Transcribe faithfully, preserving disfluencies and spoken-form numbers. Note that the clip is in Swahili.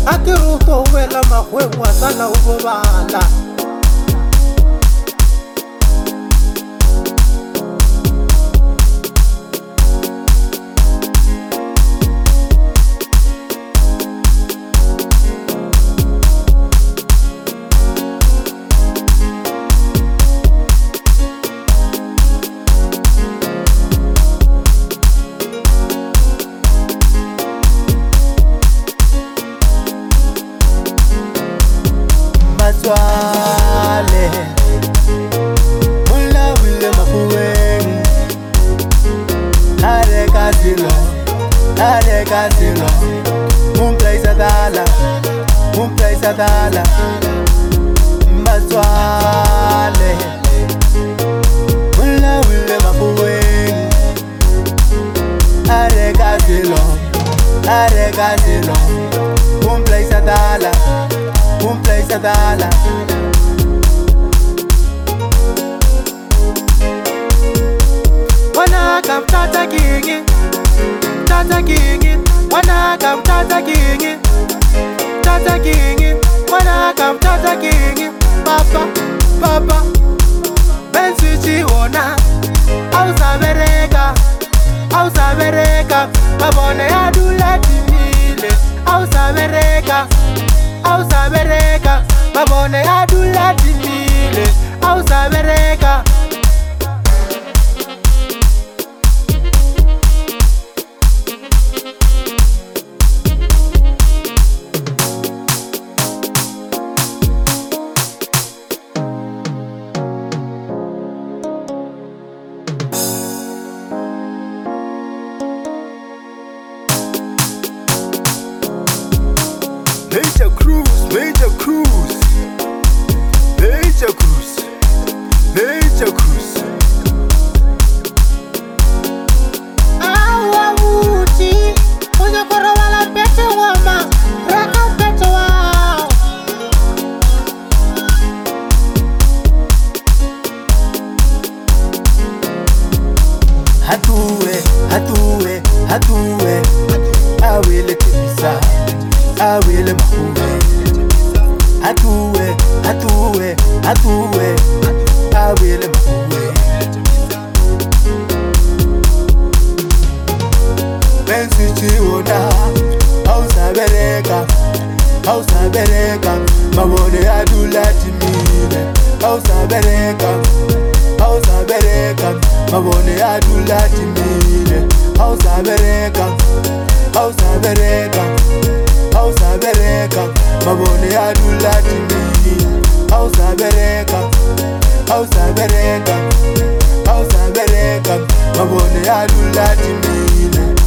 akiruto wela mahwengwa sala ubobala Swale Mula wile mafueng Hare kasilo Hare kasilo Mumplay sa dala Mumplay sa dala Maswale Mula wile mafueng Hare kasilo Hare kasilo Mumplay sa dala Un place a dala Wana kam tata kingi Tata kingi Wana kam tata kingi Tata kingi Wana kam tata kingi Papa, papa Bensuchi wona Ausa bereka Ausa bereka Mabone adula timile Ausa bereka Ausa bereka, mabone adula timile. Ausa bereka. Major Cruise, Major Cruise, Major Cruise, Major Cruise. Awa wuti, unya koro wala pete wama, raka pete wao. Hatuwe, hatuwe, hatuwe, awele tebisa. Awele mahuwe Atuwe, atuwe, atuwe Awele mahuwe Bensi chiwona Ausa bereka Ausa bereka Mabone adula timile Ausa bereka Ausa bereka Mabone adula timile Ausa bereka Ausa bereka Ausa bereka, mabone adula timili. Ausa bereka, Ausa bereka, Ausa bereka, mabone adula timili.